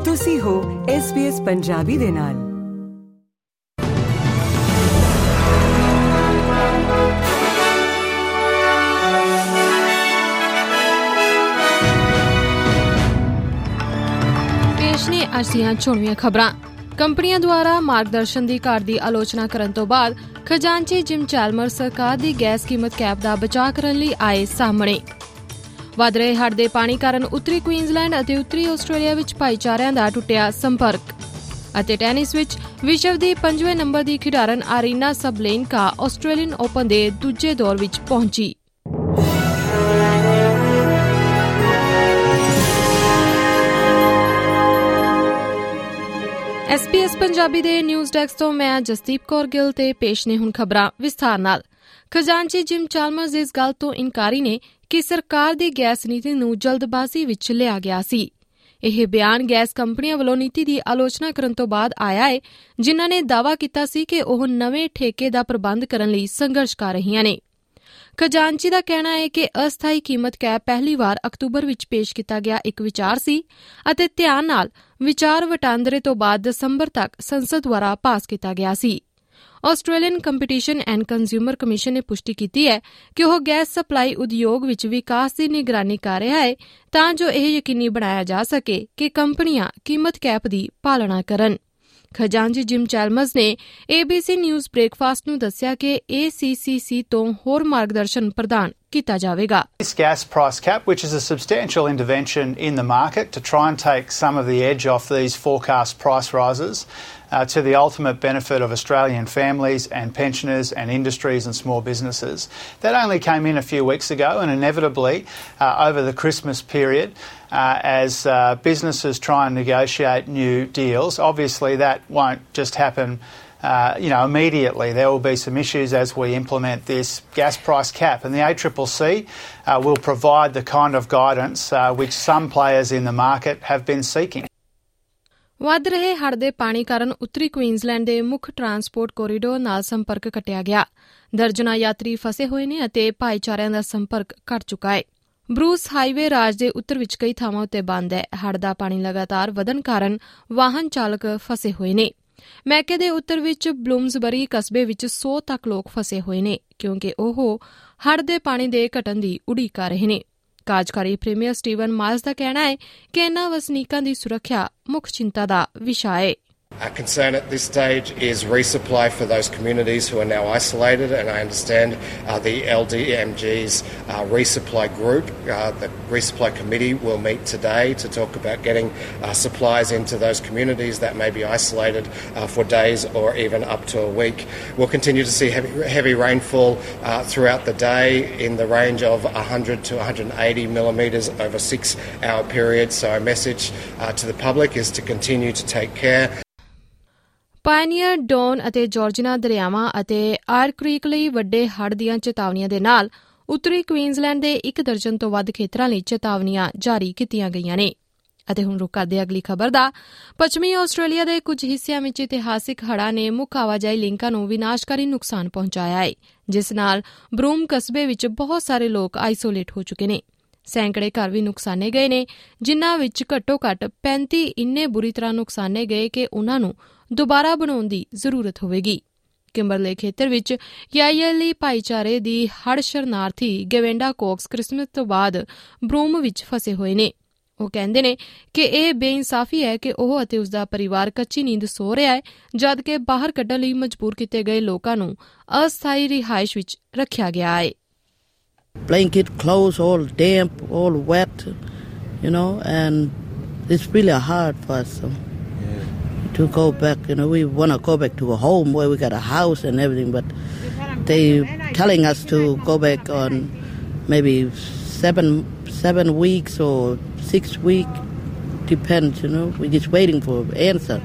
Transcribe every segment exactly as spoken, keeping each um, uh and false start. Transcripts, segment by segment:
ਤੁਸੀਂ ਹੋ S B S Punjabi ਦੇ ਨਾਲ। ਪੇਸ਼ ਨੇ ਅੱਜ ਦੀਆਂ ਚੋਣਵੀਆਂ ਖਬਰਾਂ। ਕੰਪਨੀਆਂ ਦੁਆਰਾ ਮਾਰਗਦਰਸ਼ਨ ਦੀ ਘਾਟ ਦੀ ਆਲੋਚਨਾ ਕਰਨ ਤੋਂ ਬਾਅਦ ਖਜ਼ਾਨਚੀ ਜਿਮ ਚੈਲਮਰ ਸਰਕਾਰ ਦੀ ਗੈਸ ਕੀਮਤ ਕੈਪ ਦਾ ਬਚਾਅ ਕਰਨ ਲਈ ਆਏ ਸਾਹਮਣੇ। ਵਧ ਰਹੇ ਹੜ੍ਹ ਦੇ ਪਾਣੀ ਕਾਰਨ ਉੱਤਰੀ ਕੁਈਨਜ਼ਲੈਂਡ ਅਤੇ ਉੱਤਰੀ ਆਸਟ੍ਰੇਲੀਆ ਵਿੱਚ ਭਾਈਚਾਰਿਆਂ ਦਾ ਟੁੱਟਿਆ ਸੰਪਰਕ। ਅਤੇ ਟੈਨਿਸ ਵਿੱਚ ਵਿਸ਼ਵ ਦੀ ਪੰਜਵੇਂ ਨੰਬਰ ਦੀ ਖਿਡਾਰਨ ਆਰੀਨਾ ਸਬਲੇਨਕਾ ਆਸਟ੍ਰੇਲੀਅਨ ਓਪਨ ਦੇ ਦੂਜੇ ਦੌਰ ਵਿੱਚ ਪਹੁੰਚੀ। ਐਸ ਬੀ ਐਸ ਪੰਜਾਬੀ ਦੇ ਨਿਊਜ਼ ਡੈਸਕ ਤੋਂ ਮੈਂ ਜਸਦੀਪ ਕੌਰ ਗਿੱਲ ਤੇ ਪੇਸ਼ ਨੇ ਹੁਣ ਖਬਰਾਂ ਵਿਸਥਾਰ ਨਾਲ। ਖਜ਼ਾਨਚੀ ਜਿਮ ਚਾਲਮਰਜ਼ ਇਸ ਗੱਲ ਤੋਂ ਇਨਕਾਰੀ ਨੇ ਕਿ ਸਰਕਾਰ ਦੀ ਗੈਸ ਨੀਤੀ ਨੂੰ ਜਲਦਬਾਜ਼ੀ ਵਿੱਚ ਲਿਆ ਗਿਆ ਸੀ। ਇਹ ਬਿਆਨ ਗੈਸ ਕੰਪਨੀਆਂ ਵੱਲੋਂ ਨੀਤੀ ਦੀ ਆਲੋਚਨਾ ਕਰਨ ਤੋਂ ਬਾਅਦ ਆਇਆ ਹੈ, ਜਿਨ੍ਹਾਂ ਨੇ ਦਾਅਵਾ ਕੀਤਾ ਸੀ ਕਿ ਉਹ ਨਵੇਂ ਠੇਕੇ ਦਾ ਪ੍ਰਬੰਧ ਕਰਨ ਲਈ ਸੰਘਰਸ਼ ਕਰ ਰਹੀਆਂ ਨੇ। ਖਜ਼ਾਨਚੀ ਦਾ ਕਹਿਣਾ ਹੈ ਕਿ ਅਸਥਾਈ ਕੀਮਤ ਕੈਪ ਪਹਿਲੀ ਵਾਰ ਅਕਤੂਬਰ ਵਿੱਚ ਪੇਸ਼ ਕੀਤਾ ਗਿਆ ਇੱਕ ਵਿਚਾਰ ਸੀ ਅਤੇ ਧਿਆਨ ਨਾਲ ਵਿਚਾਰ ਵਟਾਂਦਰੇ ਤੋਂ ਬਾਅਦ ਦਸੰਬਰ ਤੱਕ ਸੰਸਦ ਦੁਆਰਾ ਪਾਸ ਕੀਤਾ ਗਿਆ ਸੀ। Australian competition and consumer commission ਨੇ ਪੁਸ਼ਟੀ ਕੀਤੀ ਹੈ ਕਿ ਉਹ ਗੈਸ ਸਪਲਾਈ ਉਦਯੋਗ ਵਿੱਚ ਵਿਕਾਸ ਦੀ ਨਿਗਰਾਨੀ ਕਰ ਰਿਹਾ ਹੈ ਤਾਂ ਜੋ ਇਹ ਯਕੀਨੀ ਬਣਾਇਆ ਜਾ ਸਕੇ ਕਿ ਕੰਪਨੀਆਂ ਕੀਮਤ ਕੈਪ ਦੀ ਪਾਲਣਾ ਕਰਨ। ਖਜ਼ਾਨਚੀ ਜਿਮ ਚੈਲਮਰਜ਼ ਨੇ A B C news breakfast ਨੂੰ ਦੱਸਿਆ ਕਿ ਏ ਸੀ ਸੀ ਸੀ ਤੋਂ ਹੋਰ ਮਾਰਗਦਰਸ਼ਨ ਪ੍ਰਦਾਨ ਕੀਤਾ ਜਾਵੇਗਾ। This gas price cap, which is a substantial intervention in the market to try and take some of the edge off these forecast price rises uh, to the ultimate benefit of Australian families and pensioners and industries and small businesses. That only came in a few weeks ago, and inevitably uh, over the Christmas period uh, as uh, businesses try and negotiate new deals. Obviously that won't just happen Uh, you know, immediately. There will be some issues as we implement this gas price cap, and the A C C C uh, will provide the kind of guidance uh, which some players in the market have been seeking. ਵਧ ਰਹੇ ਹੜ੍ਹ ਦੇ ਪਾਣੀ ਕਾਰਨ ਉੱਤਰੀ Queensland ਦੇ ਮੁੱਖ transport corridor ਨਾਲ ਸੰਪਰਕ ਕੱਟਿਆ ਗਿਆ। ਦਰਜਨਾਂ ਯਾਤਰੀ ਫਸੇ ਹੋਏ ਨੇ ਅਤੇ ਭਾਈਚਾਰਿਆਂ ਦਾ ਸੰਪਰਕ ਘਟ ਚੁੱਕਾ ਹੈ। ਬਰੂਸ ਹਾਈਵੇ ਰਾਜ ਦੇ ਉੱਤਰ ਵਿੱਚ ਕਈ ਥਾਵਾਂ ਉੱਤੇ ਬੰਦ ਹੈ। ਹੜ੍ਹ ਦਾ ਪਾਣੀ ਲਗਾਤਾਰ ਵਧਣ ਕਾਰਨ ਵਾਹਨ ਚਾਲਕ ਫਸੇ ਹੋਏ ਨੇ। ਮੈਕੇ ਦੇ ਉੱਤਰ ਵਿੱਚ ਬਲੂਮਸਬਰੀ ਕਸਬੇ ਵਿੱਚ ਸੌ ਤੱਕ ਲੋਕ ਫਸੇ ਹੋਏ ਨੇ ਕਿਉਂਕਿ ਉਹ ਹੜ੍ਹ ਦੇ ਪਾਣੀ ਦੇ ਘਟਣ ਦੀ ਉਡੀਕ ਕਰ ਰਹੇ ਨੇ। ਕਾਰਜਕਾਰੀ ਪ੍ਰੀਮੀਅਰ ਸਟੀਵਨ ਮਾਈਲਸ ਦਾ ਕਹਿਣਾ ਹੈ ਕਿ ਇਨ੍ਹਾਂ ਵਸਨੀਕਾਂ ਦੀ ਸੁਰੱਖਿਆ ਮੁੱਖ ਚਿੰਤਾ ਦਾ ਵਿਸ਼ਾ ਹੈ। Our concern at this stage is resupply for those communities who are now isolated, and I understand uh, the L D M G's uh, resupply group, uh, the resupply committee will meet today to talk about getting uh, supplies into those communities that may be isolated uh, for days or even up to a week. We'll continue to see heavy, heavy rainfall uh, throughout the day in the range of one hundred to one hundred eighty millimetres over a six hour period, so our message uh, to the public is to continue to take care. Pioneer, Don ਅਤੇ Georgina ਦਰਿਆਵਾਂ ਅਤੇ air creek ਲਈ ਵੱਡੇ ਹੜ੍ਹ ਦੀਆਂ ਚੇਤਾਵਨੀਆਂ ਦੇ ਨਾਲ ਉੱਤਰੀ ਕੁਈਨਜ਼ਲੈਂਡ ਦੇ ਇੱਕ ਦਰਜਨ ਤੋਂ ਵੱਧ ਖੇਤਰਾਂ ਲਈ ਚੇਤਾਵਨੀਆਂ ਜਾਰੀ ਕੀਤੀਆਂ ਗਈਆਂ ਨੇ। ਅਤੇ ਹੁਣ ਰੁਕ ਕਰਦੇ ਅਗਲੀ ਖਬਰ ਦਾ। ਪੱਛਮੀ ਆਸਟ੍ਰੇਲੀਆ ਦੇ ਕੁਝ ਹਿੱਸਿਆਂ ਵਿੱਚ ਇਤਿਹਾਸਿਕ ਹੜ੍ਹਾਂ ਨੇ ਮੁੱਖ ਆਵਾਜਾਈ ਲਿੰਕਾਂ ਨੂੰ ਵਿਨਾਸ਼ਕਾਰੀ ਨੁਕਸਾਨ ਪਹੁੰਚਾਇਆ ਹੈ, ਜਿਸ ਨਾਲ ਬਰੂਮ ਕਸਬੇ ਵਿੱਚ ਬਹੁਤ ਸਾਰੇ ਲੋਕ ਆਈਸੋਲੇਟ ਹੋ ਚੁੱਕੇ ਨੇ। ਸੈਂਕੜੇ ਘਰ ਵੀ ਨੁਕਸਾਨੇ ਗਏ ਨੇ, ਜਿਨ੍ਹਾਂ ਵਿੱਚ ਘੱਟੋ ਘੱਟ ਪੈਂਤੀ ਇੰਨੇ ਬੁਰੀ ਤਰ੍ਹਾਂ ਨੁਕਸਾਨੇ ਗਏ ਕਿ ਉਨ੍ਹਾਂ ਨੂੰ ਦੁਬਾਰਾ ਬਣਾਉਣ ਦੀ ਜ਼ਰੂਰਤ ਹੋਵੇਗੀ। ਕਿੰਬਰਲੇ ਖੇਤਰ ਵਿੱਚ ਯਾਈਐਲੀ ਭਾਈਚਾਰੇ ਦੀ ਹੜ੍ਹ ਸ਼ਰਨਾਰਥੀ ਗੈਵੇਂਡਾ ਕੋਕਸ ਕ੍ਰਿਸਮਸ ਤੋਂ ਬਾਅਦ ਬਰੂਮ ਵਿੱਚ ਫਸੇ ਹੋਏ ਨੇ। ਉਹ ਕਹਿੰਦੇ ਨੇ ਕਿ ਇਹ ਬੇਇਨਸਾਫੀ ਹੈ ਕਿ ਉਹ ਅਤੇ ਉਸਦਾ ਪਰਿਵਾਰ ਕੱਚੀ ਨੀਂਦ ਸੋ ਰਿਹਾ ਹੈ, ਜਦ ਕਿ ਬਾਹਰ ਕੱਢਣ ਲਈ ਮਜਬੂਰ ਕੀਤੇ ਗਏ ਲੋਕਾਂ ਨੂੰ ਅਸਥਾਈ ਰਿਹਾਇਸ਼ ਵਿੱਚ ਰੱਖਿਆ ਗਿਆ ਹੈ। Blanket clothes all damp, all wet, you know, and it's really hard for us um, yeah. to go back. You know, we want to go back to a home where we got a house and everything, but they telling us to go back on maybe seven seven weeks or six weeks, depends. You know, we're just waiting for an answer.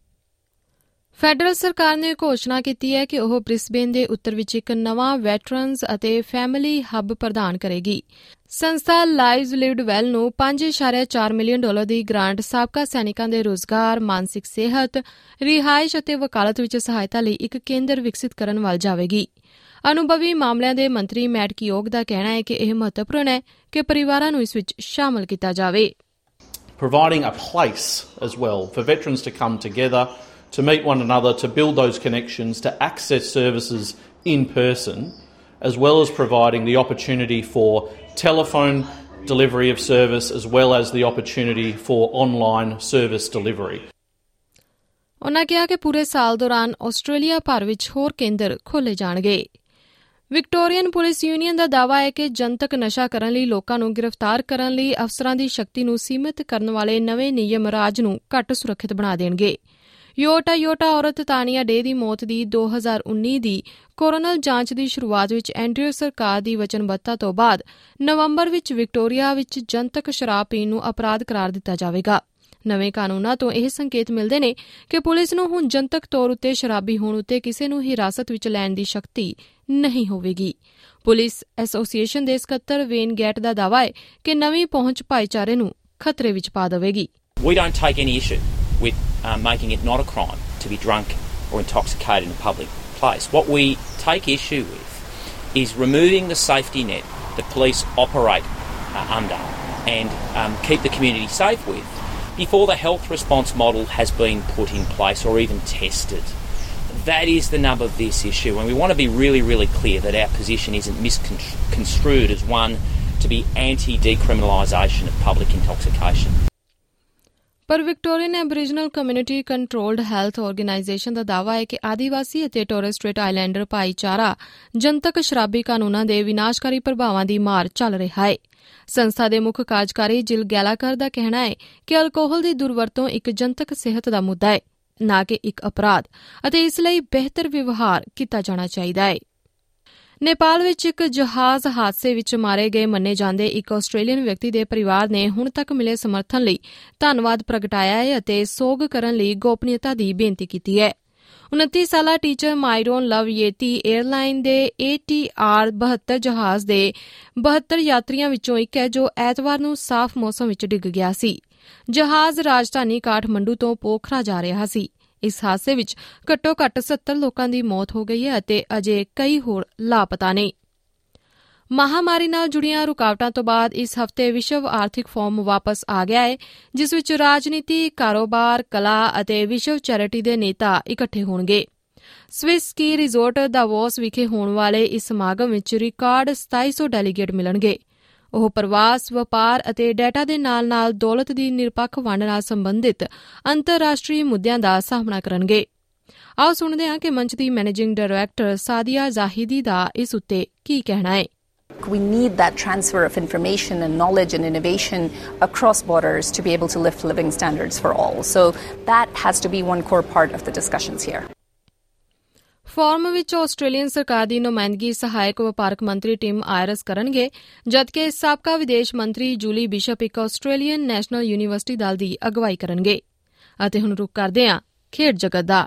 Federal ਸਰਕਾਰ ਨੇ ਘੋਸ਼ਣਾ ਕੀਤੀ ਹੈ ਕਿ ਉਹ Brisbane ਦੇ ਉੱਤਰ ਵਿੱਚ ਇੱਕ ਨਵਾਂ ਵੈਟਰਨਜ਼ ਅਤੇ ਫੈਮਿਲੀ ਹੱਬ ਪ੍ਰਦਾਨ ਕਰੇਗੀ। ਸੰਸਥਾ ਲਾਈਵਜ਼ ਲਿਵਡ ਵੈਲ ਨੂੰ ਪੰਜ ਇਸ਼ਾਰਿਆ ਚਾਰ ਮਿਲੀਅਨ ਡਾਲਰ ਦੀ ਗ੍ਰਾਂਟ ਸਾਬਕਾ ਸੈਨਿਕਾਂ ਦੇ ਰੁਜ਼ਗਾਰ, ਮਾਨਸਿਕ ਸਿਹਤ, ਰਿਹਾਇਸ਼ ਅਤੇ ਵਕਾਲਤ ਵਿੱਚ ਸਹਾਇਤਾ ਲਈ ਇੱਕ ਕੇਂਦਰ ਵਿਕਸਿਤ ਕਰਨ ਵੱਲ ਜਾਵੇਗੀ। ਅਨੁਭਵੀ ਮਾਮਲਿਆਂ ਦੇ ਮੰਤਰੀ ਮੈਟ ਕੀਓਗ ਦਾ ਕਹਿਣਾ ਹੈ ਕਿ ਇਹ ਮਹੱਤਵਪੂਰਨ ਹੈ ਕਿ ਪਰਿਵਾਰਾਂ ਨੂੰ ਇਸ ਵਿੱਚ ਸ਼ਾਮਲ ਕੀਤਾ ਜਾਵੇ। providing a place as well for veterans to come together, to meet one another, to build those connections, to access services in person, as well as providing the opportunity for telephone delivery of service as well as the opportunity for online service delivery. ਉਨ੍ਹਾਂ ਕਿਹਾ ਕਿ ਪੂਰੇ ਸਾਲ ਦੌਰਾਨ Australia ਭਰ ਵਿੱਚ ਹੋਰ ਕੇਂਦਰ ਖੋਲ੍ਹੇ ਜਾਣਗੇ। ਵਿਕਟੋਰੀਅਨ ਪੁਲਿਸ ਯੂਨੀਅਨ ਦਾ ਦਾਅਵਾ ਹੈ ਕਿ ਜਨਤਕ ਨਸ਼ਾ ਕਰਨ ਲਈ ਲੋਕਾਂ ਨੂੰ ਗ੍ਰਿਫਤਾਰ ਕਰਨ ਲਈ ਅਫਸਰਾਂ ਦੀ ਸ਼ਕਤੀ ਨੂੰ ਸੀਮਿਤ ਕਰਨ ਵਾਲੇ ਨਵੇਂ ਨਿਯਮ ਰਾਜ ਨੂੰ ਘੱਟ ਸੁਰੱਖਿਅਤ ਬਣਾ ਦੇਣਗੇ। ਯੋਟਾ ਯੋਟਾ ਔਰਤ ਤਾਨੀਆ ਡੇ ਦੀ ਮੌਤ ਦੀ ਦੋ ਹਜ਼ਾਰ ਉੱਨੀ ਦੀ ਕੋਰੋਨਲ ਜਾਂਚ ਦੀ ਸ਼ੁਰੂਆਤ ਵਿੱਚ ਐਂਡਰਿਊ ਸਰਕਾਰ ਦੀ ਵਚਨਬੱਧਤਾ ਤੋਂ ਬਾਅਦ ਨਵੰਬਰ ਵਿੱਚ ਵਿਕਟੋਰੀਆ ਵਿੱਚ ਜਨਤਕ ਸ਼ਰਾਬ ਪੀਣ ਨੂੰ ਅਪਰਾਧ ਕਰਾਰ ਦਿੱਤਾ ਜਾਵੇਗਾ। ਨਵੇਂ ਕਾਨੂੰਨਾਂ ਤੋਂ ਇਹ ਸੰਕੇਤ ਮਿਲਦੇ ਨੇ ਕਿ ਪੁਲਿਸ ਨੂੰ ਹੁਣ ਜਨਤਕ ਤੌਰ ਉੱਤੇ ਸ਼ਰਾਬੀ ਹੋਣ ਉੱਤੇ ਕਿਸੇ ਨੂੰ ਹਿਰਾਸਤ ਵਿੱਚ ਲੈਣ ਦੀ ਸ਼ਕਤੀ ਨਹੀਂ ਹੋਵੇਗੀ। ਪੁਲਿਸ ਐਸੋਸੀਏਸ਼ਨ ਦੇ ਸਕੱਤਰ ਵੇਨ ਗੈਟ ਦਾ ਦਾਅਵਾ ਹੈ ਕਿ ਨਵੀਂ ਪਹੁੰਚ ਭਾਈਚਾਰੇ ਨੂੰ ਖਤਰੇ ਵਿੱਚ ਪਾ ਦੇਵੇਗੀ। We don't take any issue with uh, making it not a crime to be drunk or intoxicated in a public place. What we take issue with is removing the safety net that police operate uh, under and um, keep the community safe with before the health response model has been put in place or even tested. That is the nub of this issue, and we want to be really, really clear that our position isn't misconstrued as one to be anti-decriminalisation of public intoxication. ਪਰ Victorian Aboriginal community controlled health organisation ਦਾ ਦਾਅਵਾ ਹੈ ਕਿ ਆਦੀਵਾਸੀ ਅਤੇ Torres straight islander ਭਾਈਚਾਰਾ ਜਨਤਕ ਸ਼ਰਾਬੀ ਕਾਨੂੰਨਾਂ ਦੇ ਵਿਨਾਸ਼ਕਾਰੀ ਪ੍ਰਭਾਵਾਂ ਦੀ ਮਾਰ ਚੱਲ ਰਿਹਾ ਹੈ। ਸੰਸਥਾ ਦੇ ਮੁੱਖ ਕਾਰਜਕਾਰੀ ਜਿਲ ਗੈਲਾਕਰ ਦਾ ਕਹਿਣਾ ਹੈ ਕਿ ਅਲਕੋਹਲ ਦੀ ਦੁਰਵਰਤੋਂ ਇੱਕ ਜਨਤਕ ਸਿਹਤ ਦਾ ਮੁੱਦਾ ਹੈ, ਨਾ ਕਿ ਇੱਕ ਅਪਰਾਧ, ਅਤੇ ਇਸ ਲਈ ਬਿਹਤਰ ਵਿਵਹਾਰ ਕੀਤਾ ਜਾਣਾ ਚਾਹੀਦਾ ਹੈ। ਨੇਪਾਲ ਵਿੱਚ ਇੱਕ ਜਹਾਜ਼ ਹਾਦਸੇ ਵਿੱਚ ਮਾਰੇ ਗਏ ਮੰਨੇ ਜਾਂਦੇ ਇੱਕ ਆਸਟ੍ਰੇਲੀਅਨ ਵਿਅਕਤੀ ਦੇ ਪਰਿਵਾਰ ਨੇ ਹੁਣ ਤੱਕ ਮਿਲੇ ਸਮਰਥਨ ਲਈ ਧੰਨਵਾਦ ਪ੍ਰਗਟਾਇਆ ਹੈ ਅਤੇ ਸੋਗ ਕਰਨ ਲਈ ਗੋਪਨੀਯਤਾ ਦੀ ਬੇਨਤੀ ਕੀਤੀ ਹੈ। ਉਨੱਤੀ ਸਾਲਾ teacher Myron Love Yeti airline ਦੇ ਏ ਟੀ ਆਰ ਬਹੱਤਰ ਜਹਾਜ਼ ਦੇ ਬਹੱਤਰ ਯਾਤਰੀਆਂ ਵਿੱਚੋਂ ਇੱਕ ਹੈ ਜੋ ਐਤਵਾਰ ਨੂੰ ਸਾਫ਼ ਮੌਸਮ ਵਿੱਚ ਡਿੱਗ ਗਿਆ ਸੀ। ਜਹਾਜ਼ ਰਾਜਧਾਨੀ ਕਾਠਮੰਡੂ ਤੋਂ ਪੋਖਰਾ ਜਾ ਰਿਹਾ ਸੀ। ਇਸ ਹਾਦਸੇ ਵਿੱਚ ਘੱਟੋ ਘੱਟ ਸੱਤਰ ਲੋਕਾਂ ਦੀ ਮੌਤ ਹੋ ਗਈ ਹੈ ਅਤੇ ਅਜੇ ਕਈ ਹੋਰ ਲਾਪਤਾ ਨੇ। ਮਹਾਮਾਰੀ ਨਾਲ ਜੁੜੀਆਂ ਰੁਕਾਵਟਾਂ ਤੋਂ ਬਾਅਦ ਇਸ ਹਫ਼ਤੇ ਵਿਸ਼ਵ ਆਰਥਿਕ ਫੋਰਮ ਵਾਪਸ ਆ ਗਿਆ ਹੈ, ਜਿਸ ਵਿੱਚ ਰਾਜਨੀਤੀ, ਕਾਰੋਬਾਰ, ਕਲਾ ਅਤੇ ਵਿਸ਼ਵ ਚੈਰਿਟੀ ਦੇ ਨੇਤਾ ਇਕੱਠੇ ਹੋਣਗੇ। ਸਵਿਸ ਸਕੀ ਰਿਜ਼ੋਰਟ ਦਾਵੋਸ ਵਿਖੇ ਹੋਣ ਵਾਲੇ ਇਸ ਸਮਾਗਮ ਵਿੱਚ ਰਿਕਾਰਡ ਸਤਾਈ ਸੌ ਡੈਲੀਗੇਟ ਮਿਲਣਗੇ। ਉਹ ਪ੍ਰਵਾਸ, ਵਪਾਰ ਅਤੇ ਡੇਟਾ ਦੇ ਨਾਲ-ਨਾਲ ਦੌਲਤ ਦੀ ਨਿਰਪੱਖ ਵੰਡ ਨਾਲ ਸੰਬੰਧਿਤ ਅੰਤਰਰਾਸ਼ਟਰੀ ਮੁੱਦਿਆਂ ਦਾ ਸਾਹਮਣਾ ਕਰਨਗੇ। ਆਓ ਸੁਣਦੇ ਹਾਂ ਕਿ ਮੰਚ ਦੀ ਮੈਨੇਜਿੰਗ ਡਾਇਰੈਕਟਰ ਸਾਦੀਆ ਜ਼ਾਹਿਦੀ ਦਾ ਇਸ ਉੱਤੇ ਕੀ ਕਹਿਣਾ ਹੈ। We need that transfer of information and knowledge and innovation across borders to be able to lift living standards for all. So that has to be one core part of the discussions here. Forum ਵਿੱਚ Australian ਸਰਕਾਰ ਦੀ ਨੁਮਾਇੰਦਗੀ ਸਹਾਇਕ ਵਪਾਰਕ ਮੰਤਰੀ Tim Ayres ਕਰਨਗੇ, ਜਦਕਿ ਸਾਬਕਾ ਵਿਦੇਸ਼ ਮੰਤਰੀ ਜੂਲੀ ਬਿਸ਼ਪ ਇੱਕ ਆਸਟ੍ਰੇਲੀਅਨ ਨੈਸ਼ਨਲ ਯੂਨੀਵਰਸਿਟੀ ਦਲ ਦੀ ਅਗਵਾਈ ਕਰਨਗੇ। ਅਤੇ ਹੁਣ ਰੁਕ ਕਰਦੇ ਹਾਂ ਖੇਡ ਜਗਤ ਦਾ।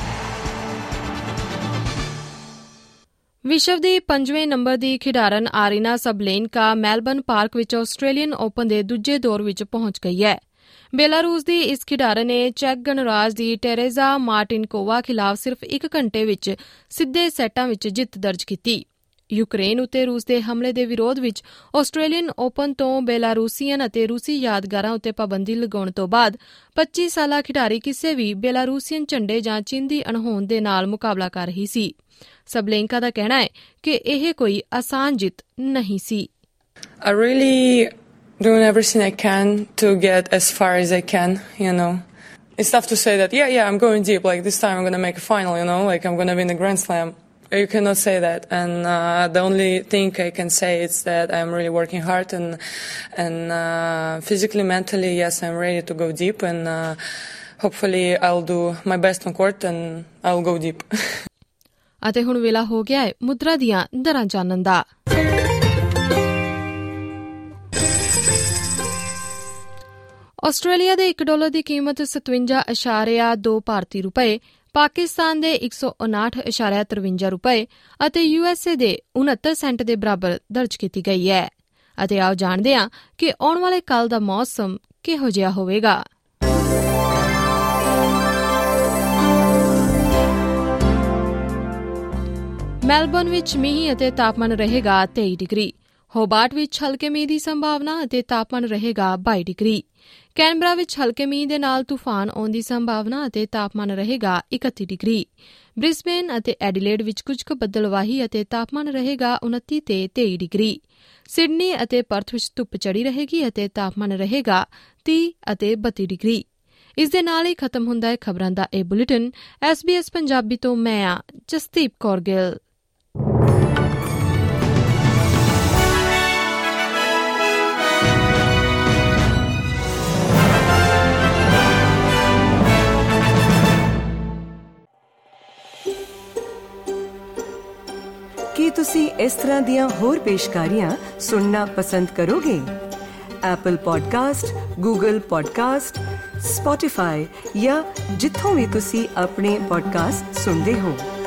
ਵਿਸ਼ਵ ਦੀ ਪੰਜਵੇਂ ਨੰਬਰ ਦੀ ਖਿਡਾਰਨ ਆਰੀਨਾ ਸਬਲੇਨਕਾ ਮੈਲਬਰਨ ਪਾਰਕ ਵਿੱਚ ਆਸਟ੍ਰੇਲੀਅਨ ਓਪਨ ਦੇ ਦੂਜੇ ਦੌਰ ਵਿੱਚ ਪਹੁੰਚ ਗਈ ਹੈ। ਬੇਲਾਰੂਸ ਦੀ ਇਸ ਖਿਡਾਰਨ ਨੇ ਚੈਕ ਗਣਰਾਜ ਦੀ ਟੈਰੇਜ਼ਾ ਮਾਰਟਿਨਕੋਵਾ ਖਿਲਾਫ ਸਿਰਫ ਇੱਕ ਘੰਟੇ ਵਿੱਚ ਸਿੱਧੇ ਸੈਟਾਂ ਵਿੱਚ ਜਿੱਤ ਦਰਜ ਕੀਤੀ। ਯੂਕਰੇਨ ਉੱਤੇ ਰੂਸ ਦੇ ਹਮਲੇ ਦੇ ਵਿਰੋਧ ਵਿੱਚ ਆਸਟ੍ਰੇਲੀਅਨ ਓਪਨ ਤੋਂ ਬੇਲਾਰੂਸੀਅਨ ਅਤੇ ਰੂਸੀ ਯਾਦਗਾਰਾਂ ਉੱਤੇ ਪਾਬੰਦੀ ਲਗਾਉਣ ਤੋਂ ਬਾਅਦ ਪੱਚੀ ਸਾਲਾ ਖਿਡਾਰੀ ਕਿਸੇ ਵੀ ਬੇਲਾਰੂਸੀਅਨ ਝੰਡੇ ਜਾਂ ਚੀਨ ਦੀ ਅਣਹੋਂਦ ਦੇ ਨਾਲ ਮੁਕਾਬਲਾ ਕਰ ਰਹੀ ਸੀ। ਸਬਲੇਨਕਾ ਦਾ ਕਹਿਣਾ ਹੈ ਕਿ ਇਹ ਕੋਈ ਆਸਾਨ ਜਿੱਤ ਨਹੀਂ ਸੀ। I really doing everything I can to get as far as I can, you know. It's tough to say that, yeah, yeah, I'm going deep, like this time I'm going to make a final, you know, like I'm going to win a Grand Slam. You cannot say that. And uh, the only thing I can say is that I'm really working hard and, and uh, physically, mentally, yes, I'm ready to go deep and uh, hopefully I'll do my best on court and I'll go deep. ਅਤੇ ਹੁਣ ਵੇਲਾ ਹੋ ਗਿਆ ਹੈ ਮੁਦਰਾ ਦੀਆਂ ਦਰਾਂ ਜਾਣਨ ਦਾ। ਆਸਟ੍ਰੇਲੀਆ ਦੇ ਇੱਕ ਡਾਲਰ ਦੀ ਕੀਮਤ ਸਤਵੰਜਾ ਇਸ਼ਾਰਿਆ ਦੋ ਭਾਰਤੀ ਰੁਪਏ, ਪਾਕਿਸਤਾਨ ਦੇ ਇੱਕ ਸੌ ਉਨਾਹਠ ਇਸ਼ਾਰਿਆ ਤਰਵੰਜਾ ਰੁਪਏ ਅਤੇ ਯੂ ਐਸ ਏ ਦੇ ਉਨੱਤਰ ਸੈਂਟ ਦੇ ਬਰਾਬਰ ਦਰਜ ਕੀਤੀ ਗਈ ਹੈ। ਅਤੇ ਆਓ ਜਾਣਦੇ ਹਾਂ ਕਿ ਆਉਣ ਵਾਲੇ ਕੱਲ੍ਹ ਦਾ ਮੌਸਮ ਕਿਹੋ ਜਿਹਾ ਹੋਵੇਗਾ। ਮੈਲਬਰਨ ਵਿੱਚ ਮੀਂਹ ਅਤੇ ਤਾਪਮਾਨ ਰਹੇਗਾ ਤੇਈ ਡਿਗਰੀ। ਹੋਬਾਰਟ ਵਿੱਚ ਹਲਕੇ ਮੀਂਹ ਦੀ ਸੰਭਾਵਨਾ ਅਤੇ ਤਾਪਮਾਨ ਰਹੇਗਾ ਬਾਈ ਡਿਗਰੀ। ਕੈਨਬਰਾ ਵਿੱਚ ਹਲਕੇ ਮੀਂਹ ਦੇ ਨਾਲ ਤੂਫਾਨ ਆਉਣ ਦੀ ਸੰਭਾਵਨਾ ਅਤੇ ਤਾਪਮਾਨ ਰਹੇਗਾ ਇਕੱਤੀ ਡਿਗਰੀ। ਬ੍ਰਿਸਬੇਨ ਅਤੇ ਐਡੀਲੇਡ ਵਿੱਚ ਕੁਝ ਕੁ ਬੱਦਲਵਾਹੀ ਅਤੇ ਤਾਪਮਾਨ ਰਹੇਗਾ ਉਨੱਤੀ ਤੇ ਤੇਈ ਡਿਗਰੀ। ਸਿਡਨੀ ਅਤੇ ਪਰਥ ਵਿੱਚ ਧੁੱਪ ਚੜੀ ਰਹੇਗੀ ਅਤੇ ਤਾਪਮਾਨ ਰਹੇਗਾ ਤੀਹ ਅਤੇ ਬੱਤੀ ਡਿਗਰੀ। ਇਸ ਦੇ ਨਾਲ ਹੀ ਖਤਮ ਹੁੰਦਾ ਹੈ ਖਬਰਾਂ ਦਾ ਇਹ bulletin. S B S Punjabi ਤੋਂ ਮੈਂ ਆ ਜਸਦੀਪ ਕੌਰ ਗਿੱਲ। ਕੀ ਤੁਸੀਂ ਇਸ ਤਰ੍ਹਾਂ ਦੀਆਂ ਹੋਰ ਪੇਸ਼ਕਾਰੀਆਂ ਸੁਣਨਾ ਪਸੰਦ ਕਰੋਗੇ? Apple podcast, Google podcast, Spotify ਜਾਂ ਜਿੱਥੋਂ ਵੀ ਤੁਸੀਂ ਆਪਣੇ ਪੋਡਕਾਸਟ ਸੁਣਦੇ ਹੋ।